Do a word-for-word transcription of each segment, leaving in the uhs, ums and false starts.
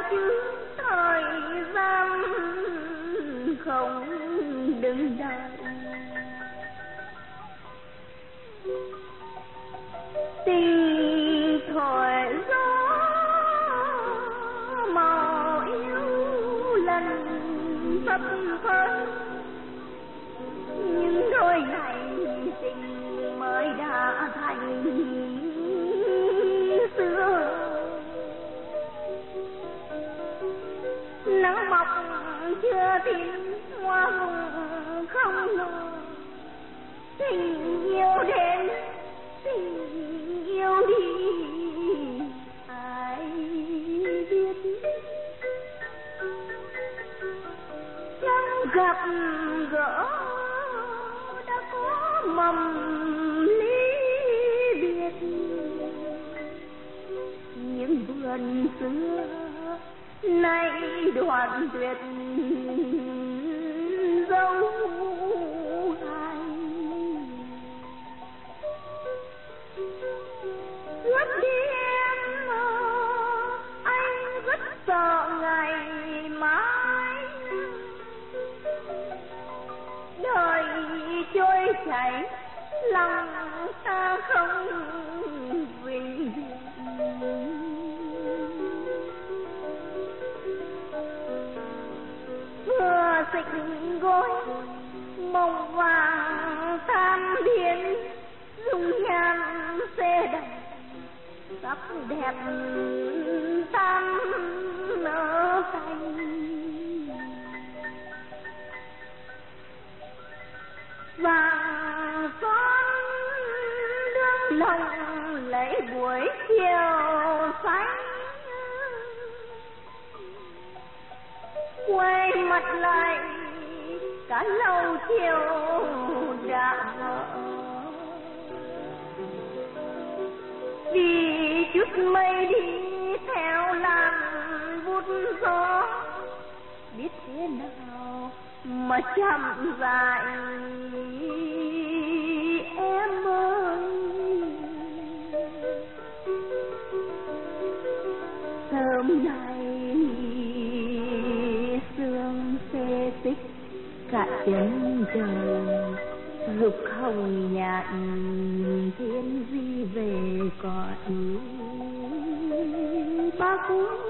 chứ thời gian không đứng đợi. Tình thổi gió màu yêu lần phấp phới, nhưng đôi ngày tình mới đã thành xưa. Nắng mọc chưa tin hoa hồng không ngờ, tình yêu đến tình yêu đi ai biết. Trong gặp gỡ đã có mầm ly biệt, những vườn xưa nay đoạn tuyệt dấu hai. Ước đi em mơ, anh rất sợ ngày mai đời trôi chảy, lòng ta không vĩnh viễn. Vừa xịch gối mộng vàng tham biến, dung nhan xe đậm sắc đẹp tan nở cành. Vàng son đương lòng lấy buổi chiều xanh, quay mặt lại cả lâu chiều đã ngỡ. Vì chút mây đi theo làn vút gió, biết thế nào mà chậm dài em ơi. Sớm nay sương xê xích cả chân trời, dục hồng nhạt thiên di về cõi Bắc.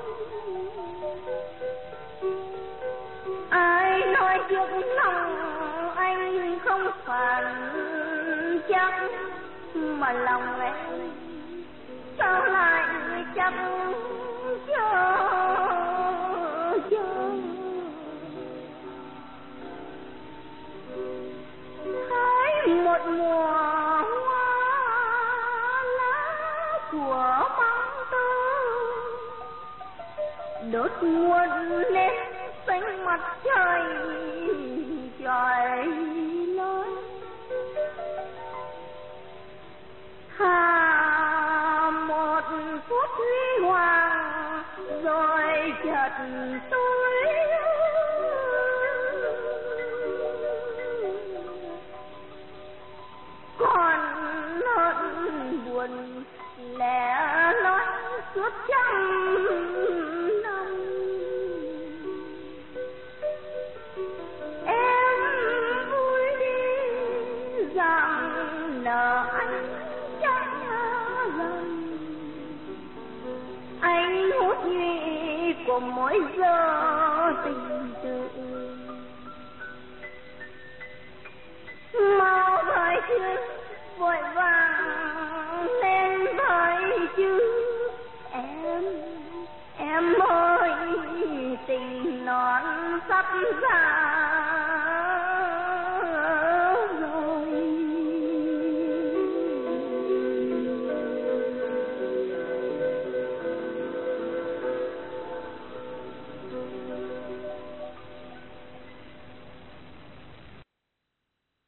Ai nói trước lòng anh không phản chắc, mà lòng em sao lại chắc chờ chờ. Hãy một mùa hoa lá của măng tơ, đốt muôn lên xanh mặt trời trời lớn. Hà một phút huy hoàng rồi chợt tối, còn hơn buồn lẻ loi suốt trăm năm. Em vui đi rằng nợ anh trái lòng, anh hút nhụy của mỗi giờ tình tự. Mau thời chứ vội vàng lên thời chứ em em ơi, tình non sắp ra rồi.